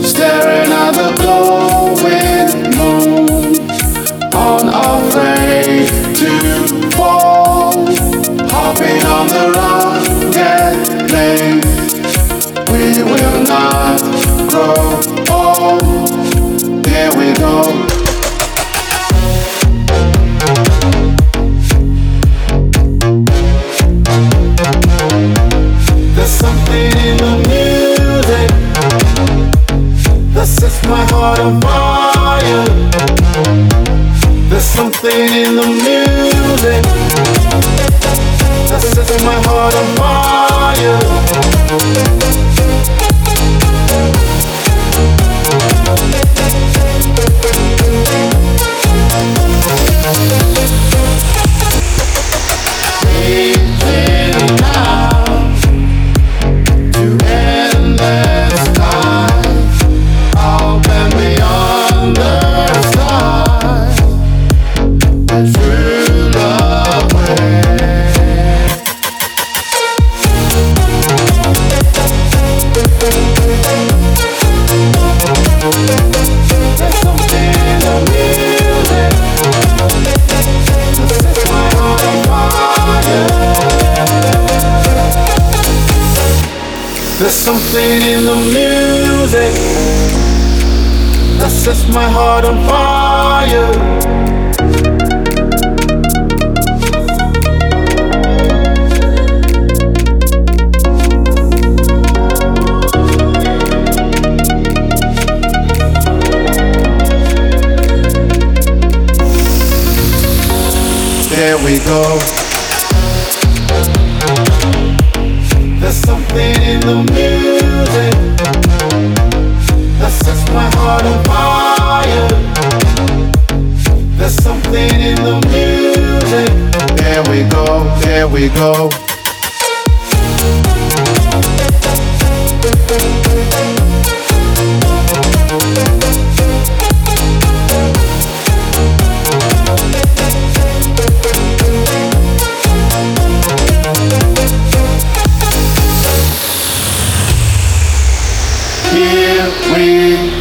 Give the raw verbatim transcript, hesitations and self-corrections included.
staring at the glowing moon, unafraid to fall, hopping on the rugged lane. We will not grow old. Here we go. There's something in the music that sets my heart on fire. There's something in the music that sets my heart on fire. Reaching out to endless time, open beyond the stars, where true love waits. There's something in the music that sets my heart on fire. There's something in the music that sets my heart on fire. There we go. There's something in the music that sets my heart on fire. There's something in the music. There we go, there we go. Here we